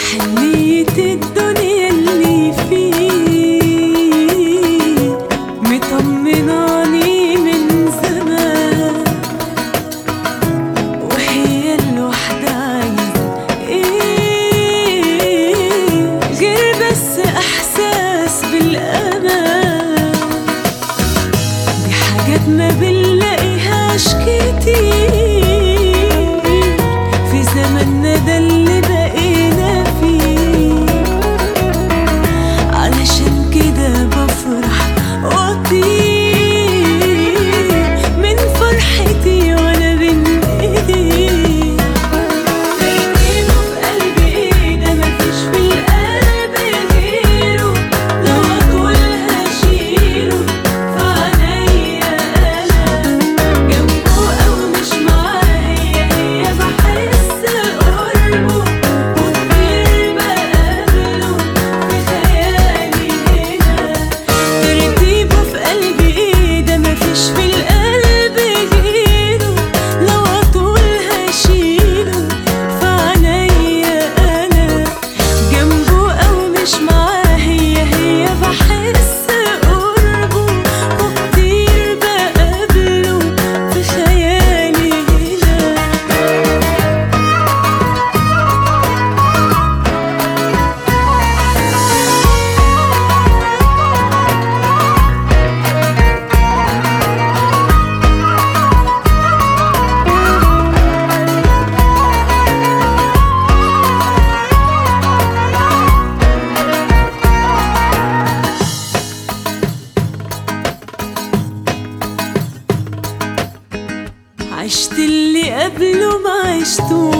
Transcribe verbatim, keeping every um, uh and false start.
حنية الدنيا اللي فيه مطمناني من زمان، وهي الوحدة عايزة ايه غير بس احساس بالامان. دي حاجات ما بنلاقيهاش كتير في زماننا ده اللي بقينا فيه. علشان كده بفرح واطير من فرحتي وانا بين ايديه. ترتيبه في قلبي ايه ده مفيش في القلب غيره، لو اطول هشيله في عينيا انا. جنبه او مش معاه هي هي بحس قربه، وكتير بقابله في خيالي هنا. ترتيبه في قلبي ايه ده مفيش في القلب غيره، لو اطول هشيله في عينيا انا. جنبه او مش معاه هي هي بحس قربه، وكتير بقابله في خيالي هنا. عشت اللي قبله ما عشتوش،